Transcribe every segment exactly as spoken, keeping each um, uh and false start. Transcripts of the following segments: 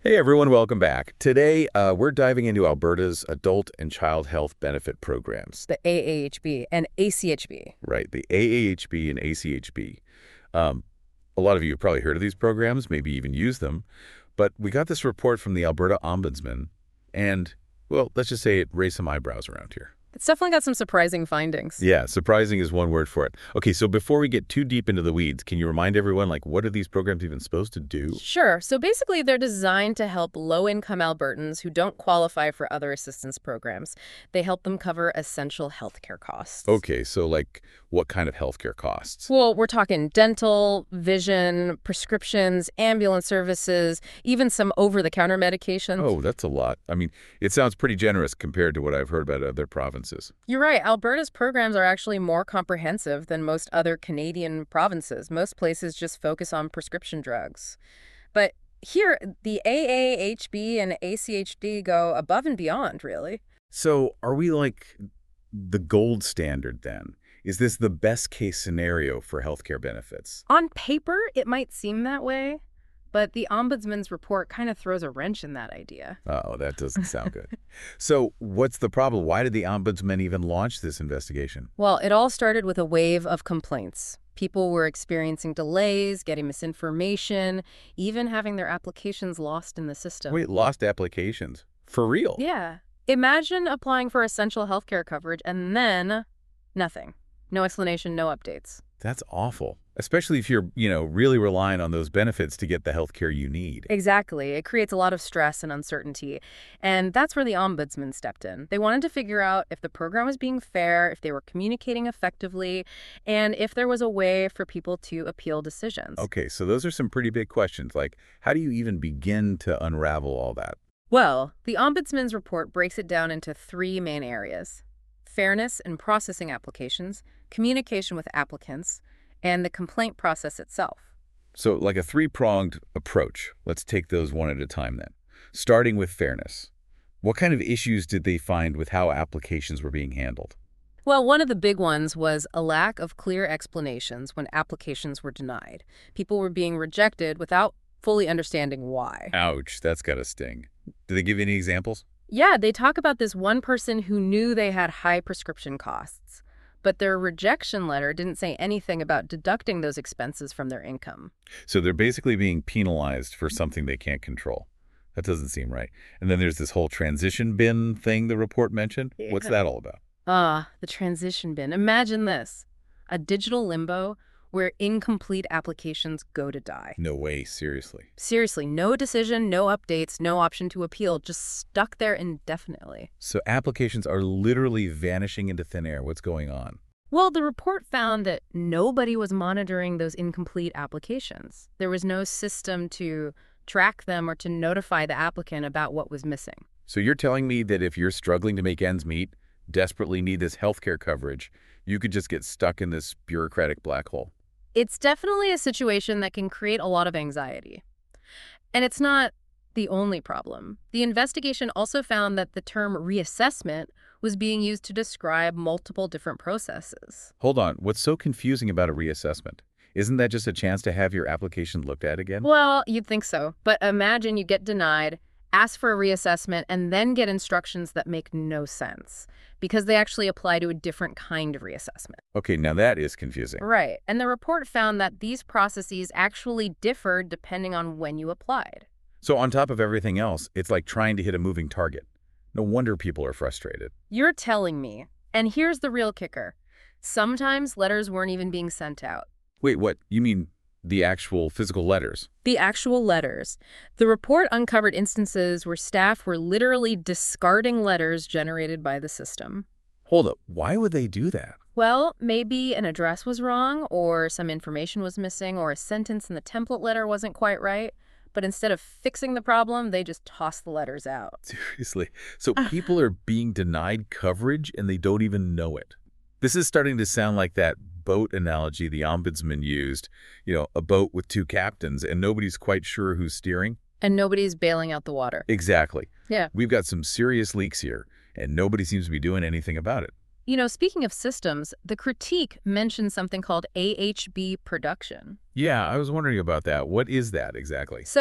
Hey everyone, welcome back. Today, uh, we're diving into Alberta's adult and child health benefit programs. The A A H B and A C H B. Right, the A A H B and A C H B. Um, a lot of you have probably heard of these programs, maybe even used them, but we got this report from the Alberta Ombudsman, and, well, let's just say it raised some eyebrows around here. It's definitely got some surprising findings. Yeah, surprising is one word for it. Okay, so before we get too deep into the weeds, can you remind everyone, like, what are these programs even supposed to do? Sure. So basically, they're designed to help low-income Albertans who don't qualify for other assistance programs. They help them cover essential healthcare costs. Okay, so, like, what kind of healthcare costs? Well, we're talking dental, vision, prescriptions, ambulance services, even some over-the-counter medications. Oh, that's a lot. I mean, it sounds pretty generous compared to what I've heard about other provinces. You're right. Alberta's programs are actually more comprehensive than most other Canadian provinces. Most places just focus on prescription drugs. But here, the A A H B and A C H D go above and beyond, really. So are we like the gold standard then? Is this the best case scenario for healthcare benefits? On paper, it might seem that way, but the Ombudsman's report kind of throws a wrench in that idea. Oh, that doesn't sound good. So what's the problem? Why did the Ombudsman even launch this investigation? Well, it all started with a wave of complaints. People were experiencing delays, getting misinformation, even having their applications lost in the system. Wait, lost applications? For real? Yeah. Imagine applying for essential healthcare coverage and then nothing. No explanation, no updates. That's awful, especially if you're, you know, really relying on those benefits to get the health care you need. Exactly. It creates a lot of stress and uncertainty. And that's where the Ombudsman stepped in. They wanted to figure out if the program was being fair, if they were communicating effectively, and if there was a way for people to appeal decisions. Okay, so those are some pretty big questions. Like, how do you even begin to unravel all that? Well, the Ombudsman's report breaks it down into three main areas: fairness in processing applications, communication with applicants, and the complaint process itself. So like a three-pronged approach. Let's take those one at a time then. Starting with fairness. What kind of issues did they find with how applications were being handled? Well, one of the big ones was a lack of clear explanations when applications were denied. People were being rejected without fully understanding why. Ouch, that's gotta sting. Did they give any examples? Yeah, they talk about this one person who knew they had high prescription costs, but their rejection letter didn't say anything about deducting those expenses from their income. So they're basically being penalized for something they can't control. That doesn't seem right. And then there's this whole transition bin thing the report mentioned. Yeah. What's that all about? Ah, the transition bin. Imagine this: a digital limbo where incomplete applications go to die. No way, seriously. Seriously, no decision, no updates, no option to appeal, just stuck there indefinitely. So applications are literally vanishing into thin air. What's going on? Well, the report found that nobody was monitoring those incomplete applications. There was no system to track them or to notify the applicant about what was missing. So you're telling me that if you're struggling to make ends meet, desperately need this healthcare coverage, you could just get stuck in this bureaucratic black hole? It's definitely a situation that can create a lot of anxiety. And it's not the only problem. The investigation also found that the term reassessment was being used to describe multiple different processes. Hold on, what's so confusing about a reassessment? Isn't that just a chance to have your application looked at again? Well, you'd think so. But imagine you get denied, ask for a reassessment, and then get instructions that make no sense because they actually apply to a different kind of reassessment. Okay, now that is confusing. Right. And the report found that these processes actually differed depending on when you applied. So on top of everything else, it's like trying to hit a moving target. No wonder people are frustrated. You're telling me. And here's the real kicker. Sometimes letters weren't even being sent out. Wait, what? You mean the actual physical letters? The actual letters. The report uncovered instances where staff were literally discarding letters generated by the system. Hold up, why would they do that? Well, maybe an address was wrong, or some information was missing, or a sentence in the template letter wasn't quite right. But instead of fixing the problem, they just toss the letters out. Seriously. So people are being denied coverage and they don't even know it. This is starting to sound like that boat analogy the Ombudsman used. You know, a boat with two captains and nobody's quite sure who's steering. And nobody's bailing out the water. Exactly. Yeah. We've got some serious leaks here and nobody seems to be doing anything about it. You know, speaking of systems, the critique mentions something called A H B production. Yeah, I was wondering about that. What is that exactly? So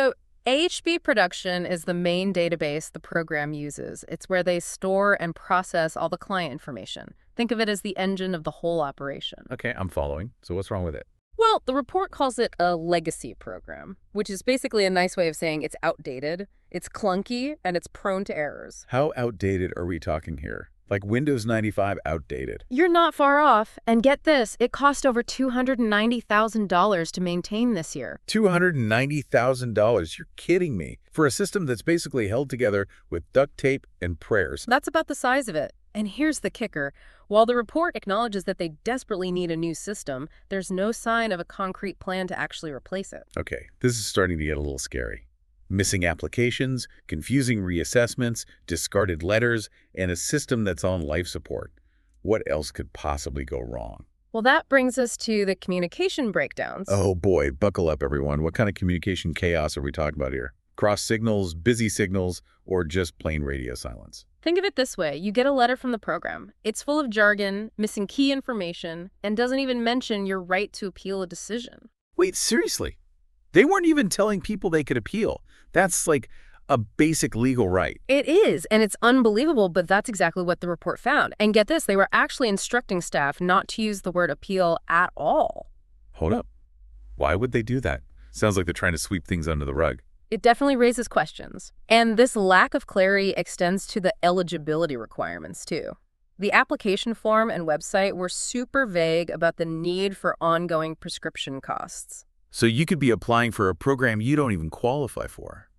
A H B Production is the main database the program uses. It's where they store and process all the client information. Think of it as the engine of the whole operation. Okay, I'm following. So what's wrong with it? Well, the report calls it a legacy program, which is basically a nice way of saying it's outdated, it's clunky, and it's prone to errors. How outdated are we talking here? Like Windows ninety-five outdated? You're not far off. And get this, it cost over two hundred ninety thousand dollars to maintain this year. two hundred ninety thousand dollars? You're kidding me. For a system that's basically held together with duct tape and prayers. That's about the size of it. And here's the kicker. While the report acknowledges that they desperately need a new system, there's no sign of a concrete plan to actually replace it. Okay, this is starting to get a little scary. Missing applications, confusing reassessments, discarded letters, and a system that's on life support. What else could possibly go wrong? Well, that brings us to the communication breakdowns. Oh boy, buckle up everyone. What kind of communication chaos are we talking about here? Cross signals, busy signals, or just plain radio silence? Think of it this way. You get a letter from the program. It's full of jargon, missing key information, and doesn't even mention your right to appeal a decision. Wait, seriously? They weren't even telling people they could appeal. That's like a basic legal right. It is, and it's unbelievable, but that's exactly what the report found. And get this, they were actually instructing staff not to use the word appeal at all. Hold up. Why would they do that? Sounds like they're trying to sweep things under the rug. It definitely raises questions. And this lack of clarity extends to the eligibility requirements, too. The application form and website were super vague about the need for ongoing prescription costs. So you could be applying for a program you don't even qualify for.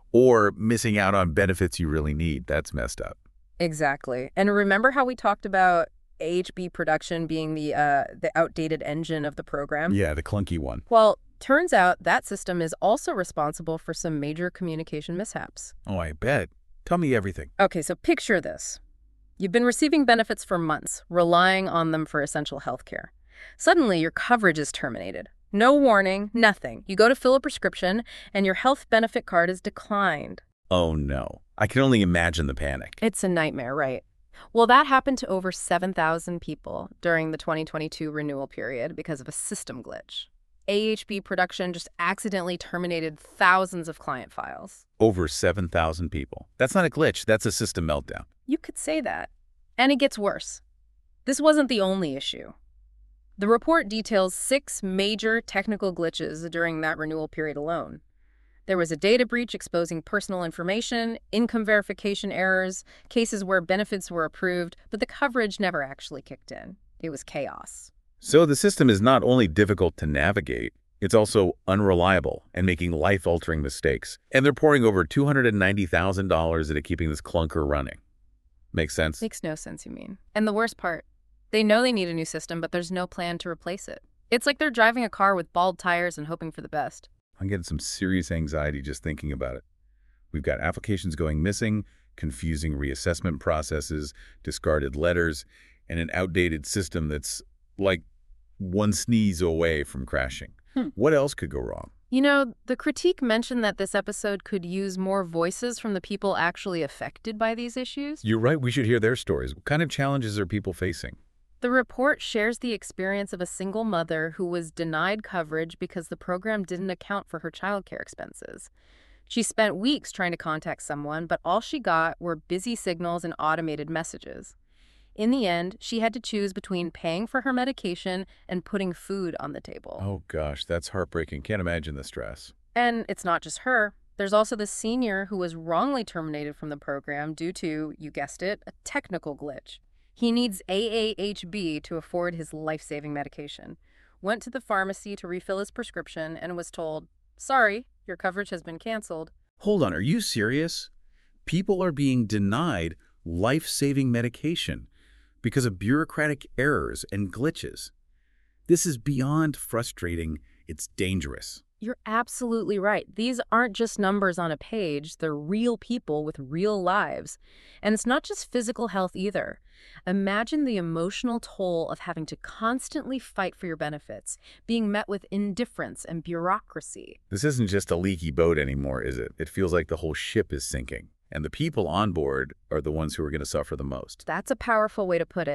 Or missing out on benefits you really need. That's messed up. Exactly. And remember how we talked about A H B Production being the, uh, the outdated engine of the program? Yeah, the clunky one. Well, turns out that system is also responsible for some major communication mishaps. Oh, I bet. Tell me everything. Okay, so picture this. You've been receiving benefits for months, relying on them for essential health care. Suddenly, your coverage is terminated. No warning, nothing. You go to fill a prescription, and your health benefit card is declined. Oh, no. I can only imagine the panic. It's a nightmare, right? Well, that happened to over seven thousand people during the twenty twenty-two renewal period because of a system glitch. A H B Production just accidentally terminated thousands of client files. Over seven thousand people. That's not a glitch. That's a system meltdown. You could say that. And it gets worse. This wasn't the only issue. The report details six major technical glitches during that renewal period alone. There was a data breach exposing personal information, income verification errors, cases where benefits were approved, but the coverage never actually kicked in. It was chaos. So the system is not only difficult to navigate, it's also unreliable and making life-altering mistakes. And they're pouring over two hundred ninety thousand dollars into keeping this clunker running. Makes sense? Makes no sense, you mean. And the worst part, they know they need a new system, but there's no plan to replace it. It's like they're driving a car with bald tires and hoping for the best. I'm getting some serious anxiety just thinking about it. We've got applications going missing, confusing reassessment processes, discarded letters, and an outdated system that's like one sneeze away from crashing. Hmm. What else could go wrong? You know, the critique mentioned that this episode could use more voices from the people actually affected by these issues. You're right. We should hear their stories. What kind of challenges are people facing? The report shares the experience of a single mother who was denied coverage because the program didn't account for her childcare expenses. She spent weeks trying to contact someone, but all she got were busy signals and automated messages. In the end, she had to choose between paying for her medication and putting food on the table. Oh gosh, that's heartbreaking. Can't imagine the stress. And it's not just her. There's also the senior who was wrongly terminated from the program due to, you guessed it, a technical glitch. He needs A A H B to afford his life-saving medication. Went to the pharmacy to refill his prescription and was told, sorry, your coverage has been canceled. Hold on, are you serious? People are being denied life-saving medication because of bureaucratic errors and glitches. This is beyond frustrating. It's dangerous. You're absolutely right. These aren't just numbers on a page. They're real people with real lives. And it's not just physical health either. Imagine the emotional toll of having to constantly fight for your benefits, being met with indifference and bureaucracy. This isn't just a leaky boat anymore, is it? It feels like the whole ship is sinking. And the people on board are the ones who are going to suffer the most. That's a powerful way to put it.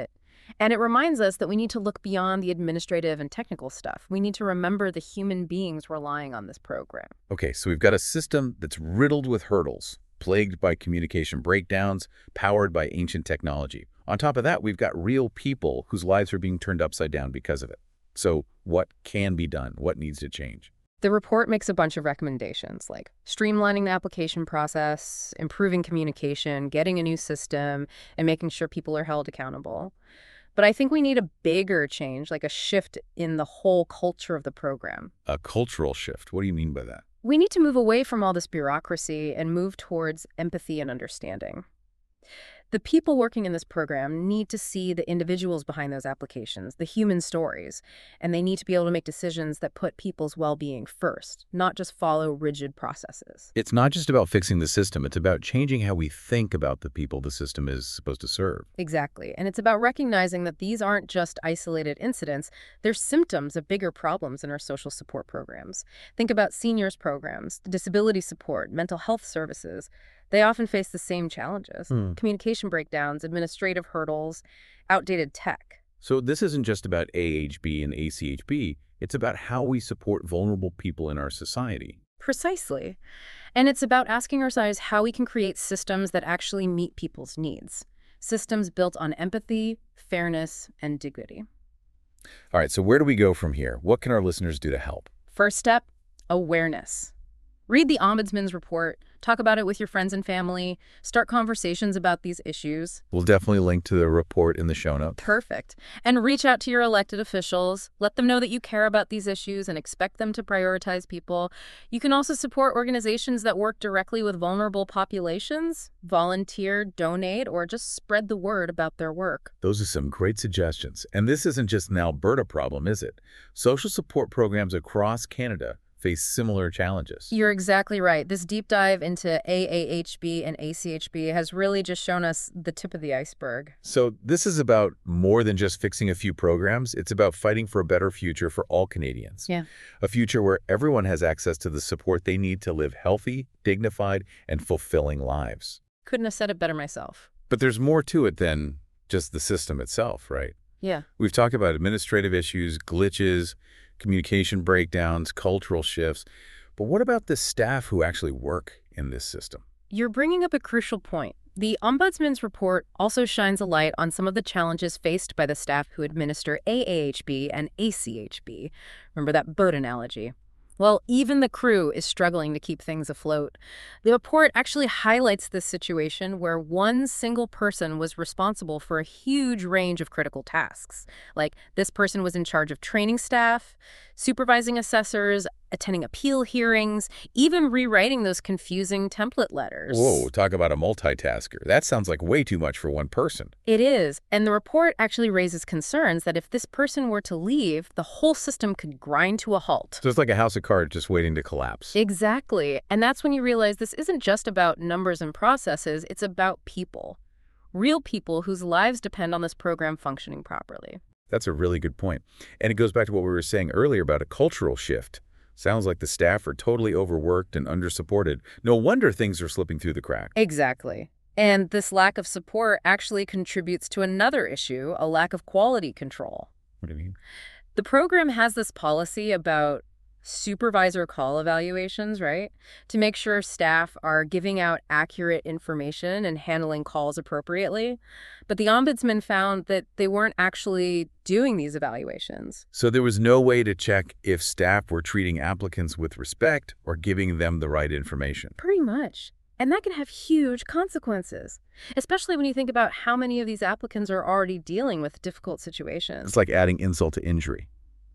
And it reminds us that we need to look beyond the administrative and technical stuff. We need to remember the human beings relying on this program. Okay, so we've got a system that's riddled with hurdles, plagued by communication breakdowns, powered by ancient technology. On top of that, we've got real people whose lives are being turned upside down because of it. So what can be done? What needs to change? The report makes a bunch of recommendations, like streamlining the application process, improving communication, getting a new system, and making sure people are held accountable. But I think we need a bigger change, like a shift in the whole culture of the program. A cultural shift. What do you mean by that? We need to move away from all this bureaucracy and move towards empathy and understanding. The people working in this program need to see the individuals behind those applications, the human stories, and they need to be able to make decisions that put people's well-being first, not just follow rigid processes. It's not just about fixing the system. It's about changing how we think about the people the system is supposed to serve. Exactly. And it's about recognizing that these aren't just isolated incidents. They're symptoms of bigger problems in our social support programs. Think about seniors programs, disability support, mental health services. They often face the same challenges. Hmm. Communication breakdowns, administrative hurdles, outdated tech. So this isn't just about A H B and A C H B. It's about how we support vulnerable people in our society. Precisely. And it's about asking ourselves how we can create systems that actually meet people's needs. Systems built on empathy, fairness, and dignity. All right, so where do we go from here? What can our listeners do to help? First step, awareness. Read the Ombudsman's report, talk about it with your friends and family, start conversations about these issues. We'll definitely link to the report in the show notes. Perfect. And reach out to your elected officials. Let them know that you care about these issues and expect them to prioritize people. You can also support organizations that work directly with vulnerable populations, volunteer, donate, or just spread the word about their work. Those are some great suggestions. And this isn't just an Alberta problem, is it? Social support programs across Canada face similar challenges. You're exactly right. This deep dive into A A H B and A C H B has really just shown us the tip of the iceberg. So this is about more than just fixing a few programs. It's about fighting for a better future for all Canadians. Yeah. A future where everyone has access to the support they need to live healthy, dignified, and fulfilling lives. Couldn't have said it better myself. But there's more to it than just the system itself, right? Yeah. We've talked about administrative issues, glitches, communication breakdowns, cultural shifts. But what about the staff who actually work in this system? You're bringing up a crucial point. The Ombudsman's report also shines a light on some of the challenges faced by the staff who administer A A H B and A C H B. Remember that boat analogy? Well, even the crew is struggling to keep things afloat. The report actually highlights this situation where one single person was responsible for a huge range of critical tasks. Like, this person was in charge of training staff, supervising assessors, attending appeal hearings, even rewriting those confusing template letters. Whoa, talk about a multitasker. That sounds like way too much for one person. It is, and the report actually raises concerns that if this person were to leave, the whole system could grind to a halt. So it's like a house of cards just waiting to collapse. Exactly, and that's when you realize this isn't just about numbers and processes, it's about people. Real people whose lives depend on this program functioning properly. That's a really good point. And it goes back to what we were saying earlier about a cultural shift. Sounds like the staff are totally overworked and undersupported. No wonder things are slipping through the cracks. Exactly. And this lack of support actually contributes to another issue, a lack of quality control. What do you mean? The program has this policy about supervisor call evaluations, right? To make sure staff are giving out accurate information and handling calls appropriately. But the Ombudsman found that they weren't actually doing these evaluations. So there was no way to check if staff were treating applicants with respect or giving them the right information. Pretty much. And that can have huge consequences, especially when you think about how many of these applicants are already dealing with difficult situations. It's like adding insult to injury.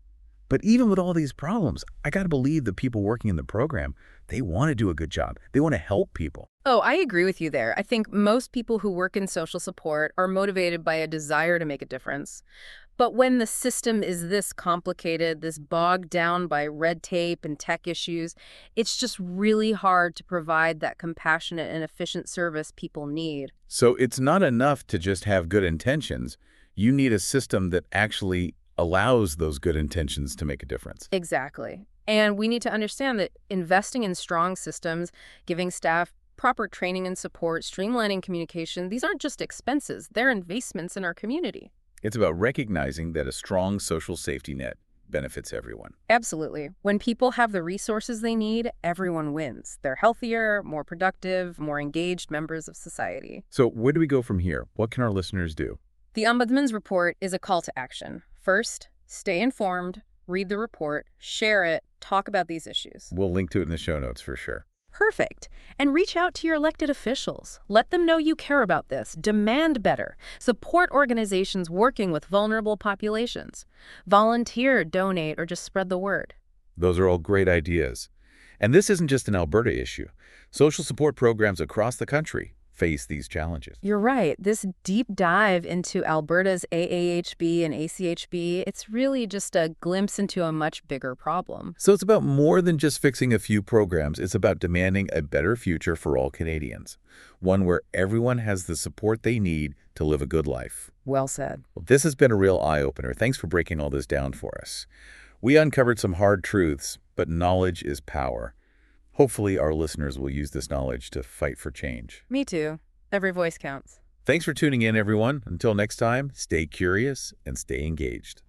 But even with all these problems, I got to believe the people working in the program, they want to do a good job. They want to help people. Oh, I agree with you there. I think most people who work in social support are motivated by a desire to make a difference. But when the system is this complicated, this bogged down by red tape and tech issues, it's just really hard to provide that compassionate and efficient service people need. So it's not enough to just have good intentions. You need a system that actually allows those good intentions to make a difference. Exactly. And we need to understand that investing in strong systems, giving staff proper training and support, streamlining communication, these aren't just expenses, they're investments in our community. It's about recognizing that a strong social safety net benefits everyone. Absolutely. When people have the resources they need, everyone wins. They're healthier, more productive, more engaged members of society. So where do we go from here? What can our listeners do? The Ombudsman's report is a call to action. First, stay informed, read the report, share it, talk about these issues. We'll link to it in the show notes for sure. Perfect. And reach out to your elected officials. Let them know you care about this. Demand better. Support organizations working with vulnerable populations. Volunteer, donate, or just spread the word. Those are all great ideas. And this isn't just an Alberta issue. Social support programs across the country face these challenges. You're right. This deep dive into Alberta's A A H B and A C H B, it's really just a glimpse into a much bigger problem. So it's about more than just fixing a few programs. It's about demanding a better future for all Canadians, one where everyone has the support they need to live a good life. Well said. Well, this has been a real eye-opener. Thanks for breaking all this down for us. We uncovered some hard truths, but knowledge is power. Hopefully, our listeners will use this knowledge to fight for change. Me too. Every voice counts. Thanks for tuning in, everyone. Until next time, stay curious and stay engaged.